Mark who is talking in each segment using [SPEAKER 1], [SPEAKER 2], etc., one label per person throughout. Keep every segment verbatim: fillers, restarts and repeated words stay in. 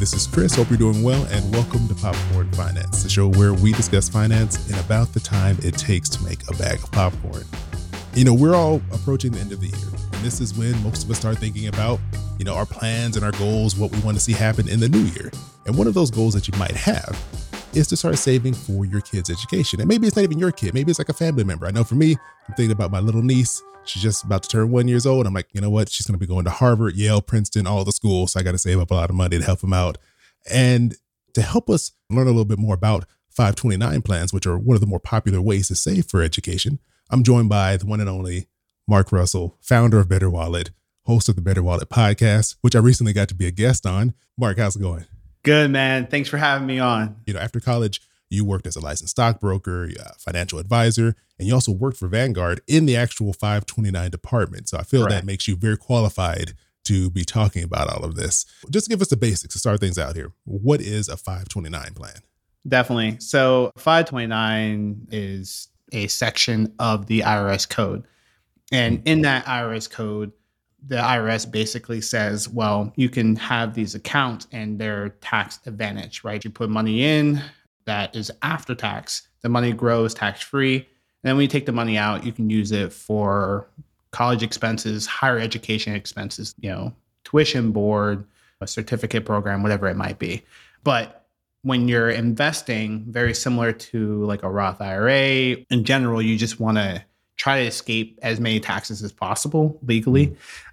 [SPEAKER 1] this is Chris. Hope you're doing well, and welcome to Popcorn Finance, the show where we discuss finance in about the time it takes to make a bag of popcorn. You know, we're all approaching the end of the year, and this is when most of us start thinking about, you know, our plans and our goals, what we want to see happen in the new year. And one of those goals that you might have is to start saving for your kid's education. And maybe it's not even your kid. Maybe it's like a family member. I know for me, I'm thinking about my little niece. She's just about to turn one years old. I'm like, you know what? She's going to be going to Harvard, Yale, Princeton, all the schools. So I got to save up a lot of money to help them out. And to help us learn a little bit more about five twenty-nine plans, which are one of the more popular ways to save for education, I'm joined by the one and only Mark Russell, founder of Better Wallet, host of the Better Wallet podcast, which I recently got to be a guest on. Mark, how's it going?
[SPEAKER 2] Good, man. Thanks for having me on.
[SPEAKER 1] You know, after college, you worked as a licensed stockbroker, uh, financial advisor, and you also worked for Vanguard in the actual five twenty-nine department. So I feel
[SPEAKER 2] Correct.
[SPEAKER 1] That makes you very qualified to be talking about all of this. Just give us the basics to start things out here. What is a five twenty-nine plan?
[SPEAKER 2] Definitely. So five twenty-nine is a section of the I R S code. And in that I R S code, the I R S basically says, well, you can have these accounts and they're tax advantage, right? You put money in that is after tax. The money grows tax-free. And then when you take the money out, you can use it for college expenses, higher education expenses, you know, tuition board, a certificate program, whatever it might be. But when you're investing, very similar to like a Roth I R A, in general, you just want to try to escape as many taxes as possible legally.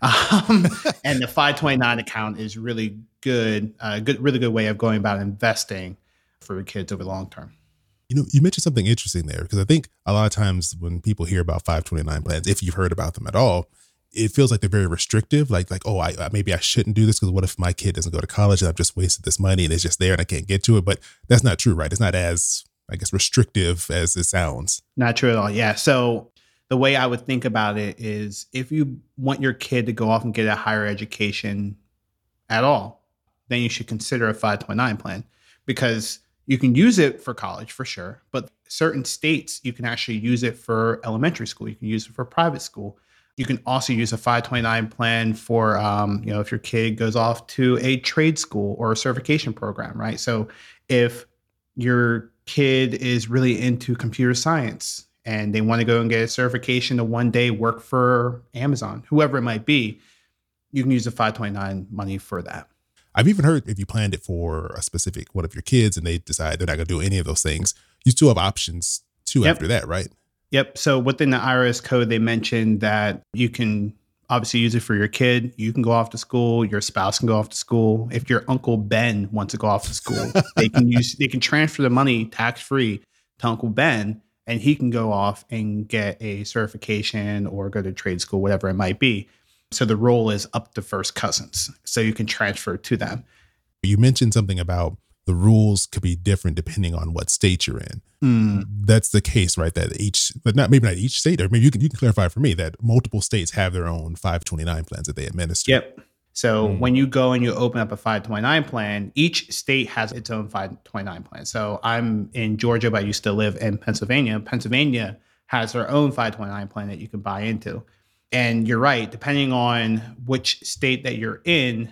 [SPEAKER 2] Um, and the five twenty-nine account is really good, a uh, good, really good way of going about investing for your kids over the long term.
[SPEAKER 1] You know, you mentioned something interesting there, because I think a lot of times when people hear about five twenty-nine plans, if you've heard about them at all, it feels like they're very restrictive. Like, like, oh, I maybe I shouldn't do this because what if my kid doesn't go to college and I've just wasted this money and it's just there and I can't get to it? But that's not true, right? It's not as, I guess, restrictive as it sounds.
[SPEAKER 2] Not true at all. Yeah. So the way I would think about it is if you want your kid to go off and get a higher education at all, then you should consider a five twenty-nine plan, because you can use it for college for sure, but certain states, you can actually use it for elementary school. You can use it for private school. You can also use a five twenty-nine plan for, um, you know, if your kid goes off to a trade school or a certification program, right? So if your kid is really into computer science and they want to go and get a certification to one day work for Amazon, whoever it might be, you can use the five twenty-nine money for that.
[SPEAKER 1] I've even heard if you planned it for a specific one of your kids and they decide they're not going to do any of those things, you still have options too
[SPEAKER 2] Yep.
[SPEAKER 1] after that, right?
[SPEAKER 2] Yep. So within the I R S code, they mentioned that you can obviously use it for your kid. You can go off to school. Your spouse can go off to school. If your Uncle Ben wants to go off to school, they can use, they can transfer the money tax-free to Uncle Ben, and he can go off and get a certification or go to trade school, whatever it might be. So the role is up to first cousins. So you can transfer to them.
[SPEAKER 1] You mentioned something about the rules could be different depending on what state you're in.
[SPEAKER 2] Mm.
[SPEAKER 1] That's the case, right? That each, but not maybe not each state, or maybe you can you can clarify for me that multiple states have their own five twenty-nine plans that they administer.
[SPEAKER 2] Yep. So
[SPEAKER 1] Mm.
[SPEAKER 2] when you go and you open up a five twenty-nine plan, each state has its own five twenty-nine plan. So I'm in Georgia, but I used to live in Pennsylvania. Pennsylvania has their own five twenty-nine plan that you can buy into. And you're right, depending on which state that you're in,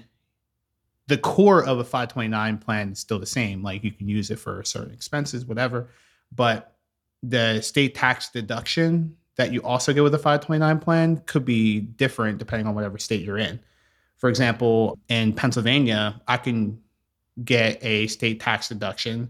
[SPEAKER 2] the core of a five twenty-nine plan is still the same. Like you can use it for certain expenses, whatever. But the state tax deduction that you also get with a five twenty-nine plan could be different depending on whatever state you're in. For example, in Pennsylvania, I can get a state tax deduction,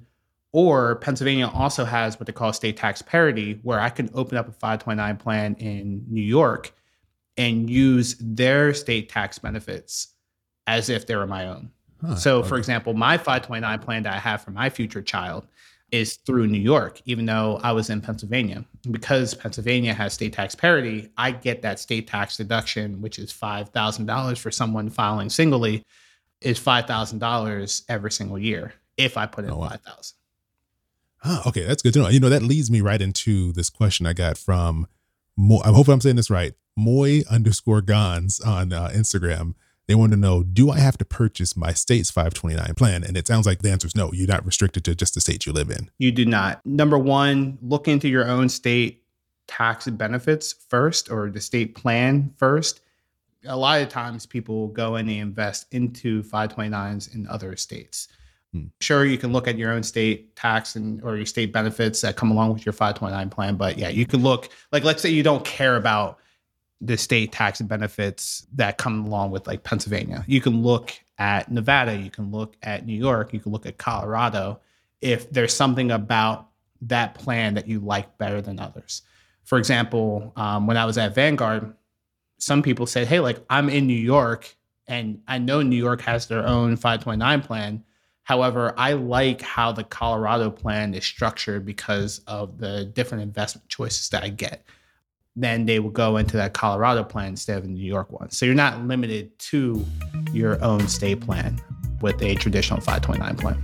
[SPEAKER 2] or Pennsylvania also has what they call state tax parity, where I can open up a five twenty-nine plan in New York and use their state tax benefits as if they were my own. Huh, so okay. For example, my five twenty-nine plan that I have for my future child is through New York, even though I was in Pennsylvania. Because Pennsylvania has state tax parity, I get that state tax deduction, which is five thousand dollars for someone filing singly, is five thousand dollars every single year if I put in oh, wow. five thousand dollars.
[SPEAKER 1] Huh, okay, that's good to know. You know, that leads me right into this question I got from, Mo- I hope I'm saying this right, Moy underscore Gons on uh, Instagram. They want to know, do I have to purchase my state's five twenty-nine plan? And it sounds like the answer is no. You're not restricted to just the state you live in.
[SPEAKER 2] You do not. Number one, look into your own state tax benefits first, or the state plan first. A lot of times people go in and invest into five twenty-nines in other states. Hmm. Sure, you can look at your own state tax and or your state benefits that come along with your five twenty-nine plan. But yeah, you can look, like, let's say you don't care about the state tax and benefits that come along with like Pennsylvania. You can look at Nevada, you can look at New York, you can look at Colorado if there's something about that plan that you like better than others. For example, um, when I was at Vanguard, some people said, hey, like I'm in New York and I know New York has their own five twenty-nine plan. However, I like how the Colorado plan is structured because of the different investment choices that I get. Then they will go into that Colorado plan instead of the New York one. So you're not limited to your own state plan with a traditional five twenty-nine plan.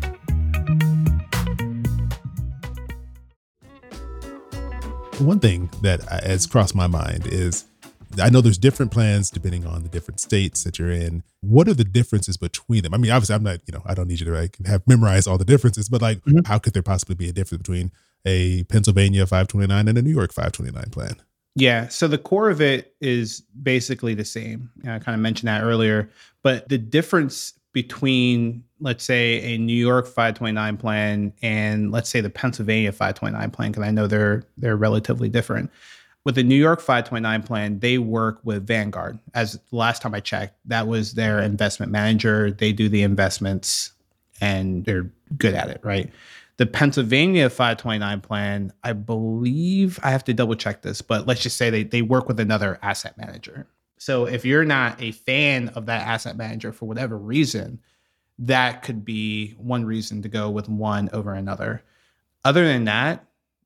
[SPEAKER 1] One thing that has crossed my mind is I know there's different plans depending on the different states that you're in. What are the differences between them? I mean, obviously, I'm not, you know, I don't need you to like, have memorized all the differences, but like, mm-hmm. how could there possibly be a difference between a Pennsylvania five twenty-nine and a New York five twenty-nine plan?
[SPEAKER 2] Yeah. So the core of it is basically the same. I kind of mentioned that earlier, but the difference between, let's say, a New York five twenty-nine plan and let's say the Pennsylvania five twenty-nine plan, because I know they're they're relatively different. With the New York five twenty-nine plan, they work with Vanguard. As the last time I checked, that was their investment manager. They do the investments and they're good at it, right? The Pennsylvania five twenty-nine plan, I believe, I have to double check this, but let's just say they, they work with another asset manager. So if you're not a fan of that asset manager for whatever reason, that could be one reason to go with one over another. Other than that,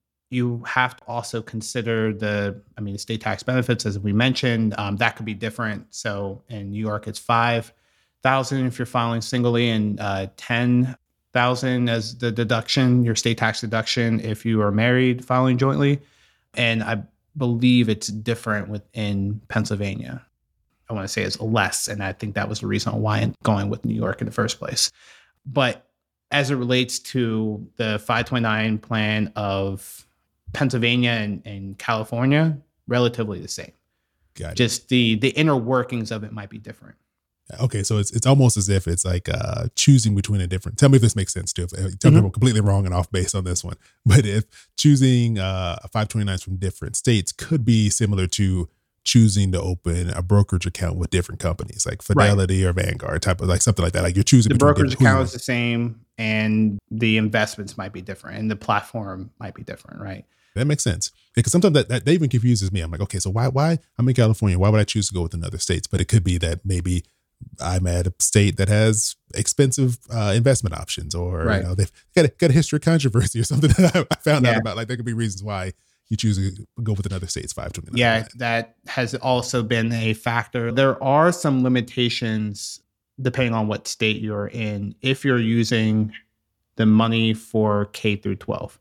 [SPEAKER 2] you have to also consider the, I mean, the state tax benefits, as we mentioned, um, that could be different. So in New York, it's five thousand if you're filing singly, and uh, ten thousand as the deduction, your state tax deduction, if you are married filing jointly. And I believe it's different within Pennsylvania. I want to say it's less, and I think that was the reason why I'm going with New York in the first place. But as it relates to the five twenty-nine plan of Pennsylvania and, and California, relatively the same.
[SPEAKER 1] Got it.
[SPEAKER 2] Just the the inner workings of it might be different.
[SPEAKER 1] Okay, so it's it's almost as if it's like uh, choosing between a different. Tell me if this makes sense too. If, tell mm-hmm. me if I'm completely wrong and off base on this one. But if choosing uh, five twenty-nines from different states could be similar to choosing to open a brokerage account with different companies, like Fidelity right. or Vanguard, type of like something like that. Like you're choosing
[SPEAKER 2] the brokerage account is the same, and the investments might be different, and the platform might be different, right?
[SPEAKER 1] That makes sense. Because sometimes that, that, that even confuses me. I'm like, okay, so why why I'm in California? Why would I choose to go with another states? But it could be that maybe I'm at a state that has expensive uh, investment options, or right. you know, they've got a, got a history of controversy or something that I found yeah. out about. Like there could be reasons why you choose to go with another state's five twenty-nine.
[SPEAKER 2] Yeah, plan. That has also been a factor. There are some limitations depending on what state you're in if you're using the money for K through twelve.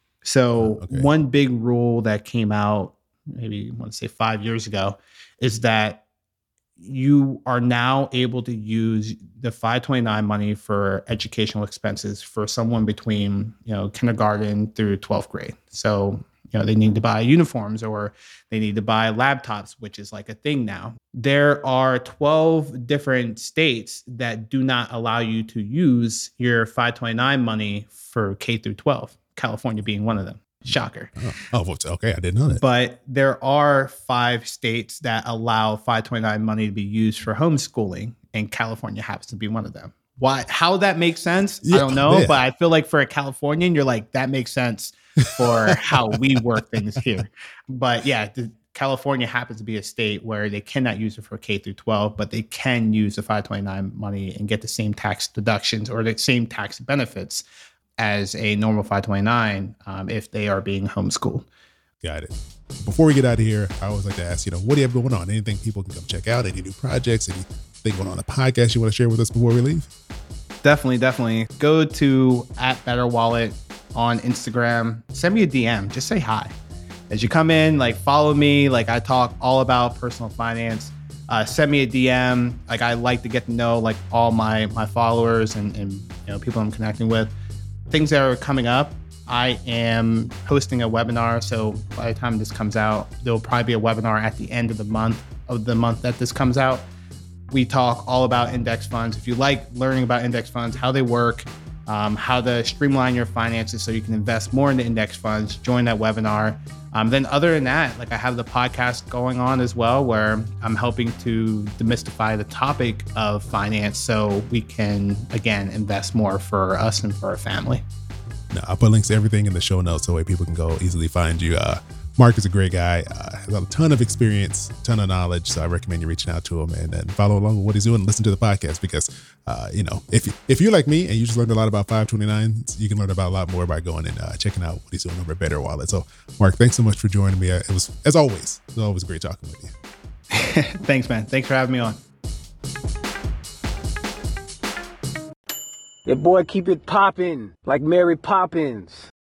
[SPEAKER 2] So okay. one big rule that came out, maybe I want to say five years ago, is that you are now able to use the five twenty-nine money for educational expenses for someone between, you know, kindergarten through twelfth grade. So, you know, they need to buy uniforms or they need to buy laptops, which is like a thing now. There are twelve different states that do not allow you to use your five twenty-nine money for K through twelve. California being one of them. Shocker.
[SPEAKER 1] Oh, oh, okay. I didn't know that.
[SPEAKER 2] But there are five states that allow five twenty-nine money to be used for homeschooling, and California happens to be one of them. Why? How that makes sense? Yeah, I don't know. Yeah. But I feel like for a Californian, you're like, that makes sense for how we work things here. But yeah, the, California happens to be a state where they cannot use it for K through twelve, but they can use the five twenty-nine money and get the same tax deductions or the same tax benefits as a normal five twenty-nine um, if they are being homeschooled.
[SPEAKER 1] Got it. Before we get out of here, I always like to ask, you know, what do you have going on? Anything people can come check out? Any new projects? Anything going on the podcast you want to share with us before we leave?
[SPEAKER 2] Definitely, definitely. Go to at Better Wallet on Instagram. Send me a D M. Just say hi. As you come in, like follow me. Like I talk all about personal finance. Uh, send me a D M. Like I like to get to know like all my my followers and, and you know people I'm connecting with. Things that are coming up, I am hosting a webinar. So by the time this comes out, there'll probably be a webinar at the end of the month of the month that this comes out. We talk all about index funds. If you like learning about index funds, how they work, um, how to streamline your finances so you can invest more into index funds, join that webinar. Um, then other than that, like I have the podcast going on as well, where I'm helping to demystify the topic of finance so we can, again, invest more for us and for our family.
[SPEAKER 1] No, I'll put links to everything in the show notes so way people can go easily find you. Uh, Mark is a great guy, uh, has a ton of experience, ton of knowledge. So I recommend you reaching out to him and, and follow along with what he's doing and listen to the podcast because, uh, you know, if, if you're like me and you just learned a lot about five twenty-nine, you can learn about a lot more by going and uh, checking out what he's doing over at Better Wallet. So Mark, thanks so much for joining me. It was, as always, it was always great talking with you.
[SPEAKER 2] Thanks, man. Thanks for having me on.
[SPEAKER 3] Your boy keep it poppin' like Mary Poppins.